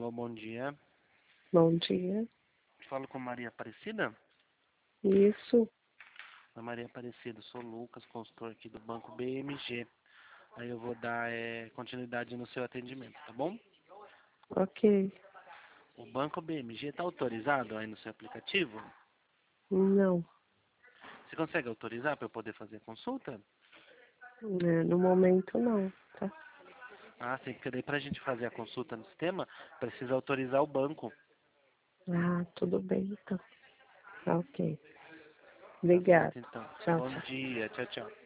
Alô, bom dia. Bom dia. Falo com Maria Aparecida? Isso, Oi, Maria Aparecida, sou Lucas, consultor aqui do Banco BMG. Aí eu vou dar continuidade no seu atendimento, tá bom? ok. O Banco BMG está autorizado aí no seu aplicativo? Não, Você consegue autorizar para eu poder fazer a consulta? no momento não, tá? Ah, sim, porque daí para a gente fazer a consulta no sistema, precisa autorizar o banco. Ah, tudo bem então. Tá ok. Tá Obrigado. certo, então. Tchau, Bom tchau. dia, tchau, tchau.